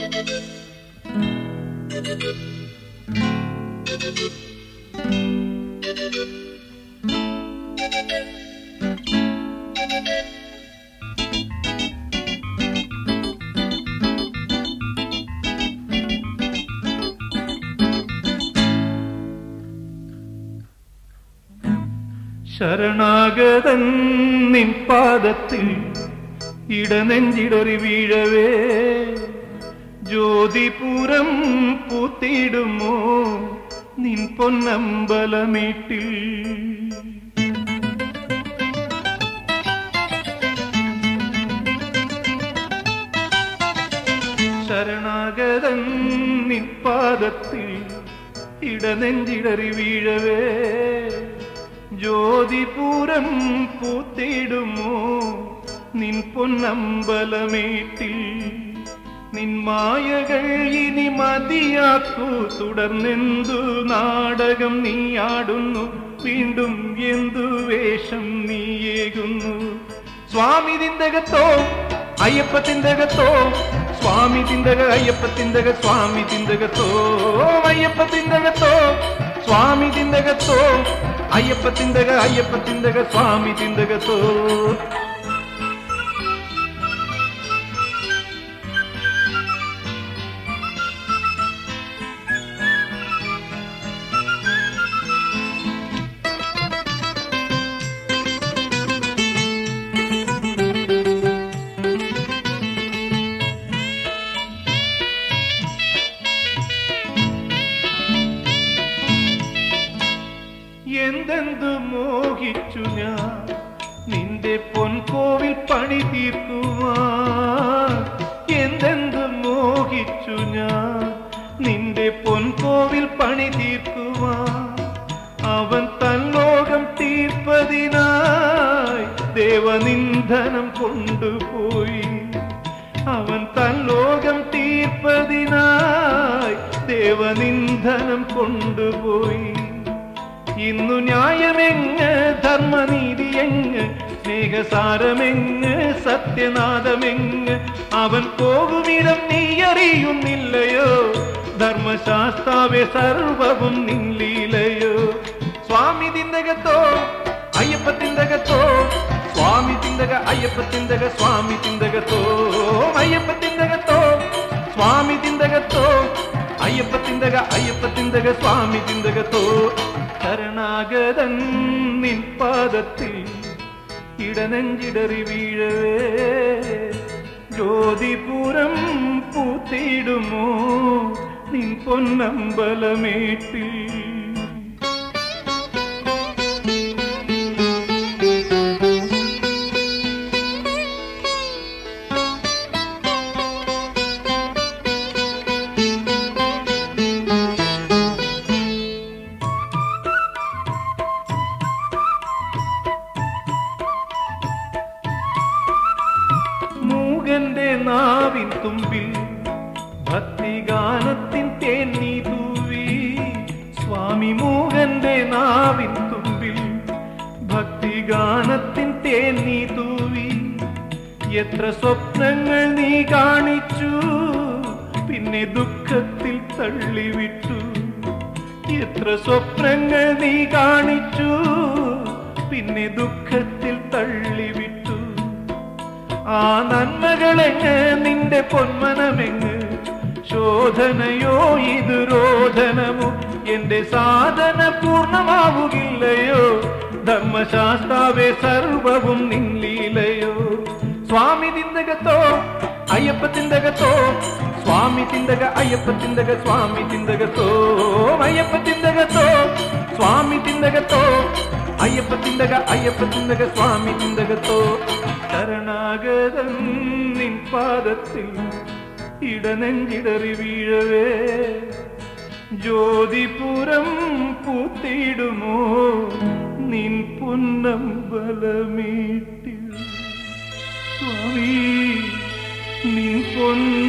ശരണാഗതൻ നിൻ പാദത്തിൽ ഇടനെഞ്ചിടറി വീഴവേ ജ്യോതിപുരം പൂത്തിടുമോ നിൻ പൊന്നമ്പലമീട്ടിൽ. ശരണാഗതൻ നിൻ പാദത്തിൽ ഇടനെഞ്ചിടറി വീഴവേ ജ്യോതിപുരം പൂത്തിടുമോ നിൻ പൊന്നമ്പലമേട്ടിൽ. നിൻ മായകൾ ഇനി മതിയാക്കൂ, തുടർന്നെന്തു നാടകം നീ ആടുന്നു, വീണ്ടും എന്തു വേഷം നീയേകുന്നു. സ്വാമി തിന്തകത്തോ അയ്യപ്പ തിന്തകത്തോ, സ്വാമി തിന്തക അയ്യപ്പ തിന്തക, സ്വാമി തിന്തകത്തോ അയ്യപ്പ തിന്തകത്തോ, സ്വാമി തിന്തകത്തോ അയ്യപ്പ തിന്തക, അയ്യപ്പ തിന്തക, സ്വാമി തിന്തകത്തോ. എന്തെന്തു മോഹിച്ചു ഞാൻ നിന്റെ പൊൻകോവിൽ പണി തീർക്കുവാൻ, എന്തെന്തു മോഹിച്ചു ഞാൻ നിന്റെ പൊൻകോവിൽ പണി തീർക്കുവാൻ. അവൻ തൻലോകം തീർപ്പതിനായി ദേവനിന്ധനം കൊണ്ടുപോയി, അവൻ തൻലോകം തീർപ്പതിനായി ദേവനിന്ധനം കൊണ്ടുപോയി. ഇന്നു ന്യായമെങ്ങ്, ധർമ്മനീതിയെങ്ങ്, സ്നേഹസാരമെങ്ങ്, സത്യനാഥമെങ്ങ്, അവൻ പോകുമിടം നീ അറിയുന്നില്ലയോ, ധർമ്മശാസ്താവേ സർവവും നിൻലീലയോ. സ്വാമി തിന്തകത്തോ അയ്യപ്പ തിന്തകത്തോ, സ്വാമി തിന്തക അയ്യപ്പ തിന്തക, സ്വാമി തിന്തകത്തോ അയ്യപ്പ തിന്തകത്തോ, സ്വാമി തിന്തകത്തോ അയ്യപ്പ തിന്തക, അയ്യപ്പ തിന്തക, സ്വാമി തിന്തകത്തോ. ശരണാഗതൻ നിൻ പാദത്തിൽ ഇടനെഞ്ചിടറി വീഴവേ ജ്യോതിപുരം പൂത്തിടുമോ നിൻ പൊന്നമ്പലമേട്ടിൽ. മൂകന്റെ നാവിൻ തുമ്പിൽ ഭക്തിഗാനത്തിൻ തേൻ നീ തൂവി, സ്വാമി മൂകന്റെ നാവിൻ തുമ്പിൽ ഭക്തിഗാനത്തിൻ തേൻ നീ തൂവി. എത്ര സ്വപ്നങ്ങൾ നീ കാണിച്ചു, പിന്നെ ദുഃഖത്തിൽ തള്ളിവിട്ടു. എത്ര സ്വപ്നങ്ങൾ നീ കാണിച്ചു, പിന്നെ ദുഃഖത്തിൽ തള്ളിവിട്ടു. ആ നന്മകളെങ്ങ്, നിന്റെ പൊന്മനമെങ്ങ്, ശോധനയോ ഇത് രോധനമോ, എന്റെ സാധന പൂർണ്ണമാവുകില്ലയോ, ധർമ്മശാസ്താവേ സർവവും നിൻലീലയോ. സ്വാമി തിന്തകത്തോ അയ്യപ്പ തിന്തകത്തോ, സ്വാമി തിന്തക അയ്യപ്പ തിന്തക, സ്വാമി തിന്തകത്തോ അയ്യപ്പ തിന്തകത്തോ, സ്വാമി തിന്തകത്തോ അയ്യപ്പ തിന്തക, അയ്യപ്പ തിന്തക, സ്വാമി തിന്തകത്തോ. ശരണാഗതൻ നിൻ പാദത്തിൽ ഇടനെഞ്ചിടറി വീഴവേ ജ്യോതിപുരം പൂത്തിടുമോ നിൻ പൊന്നമ്പലമീട്ടിൽ. സ്വാമി നിൻ പൊന്ന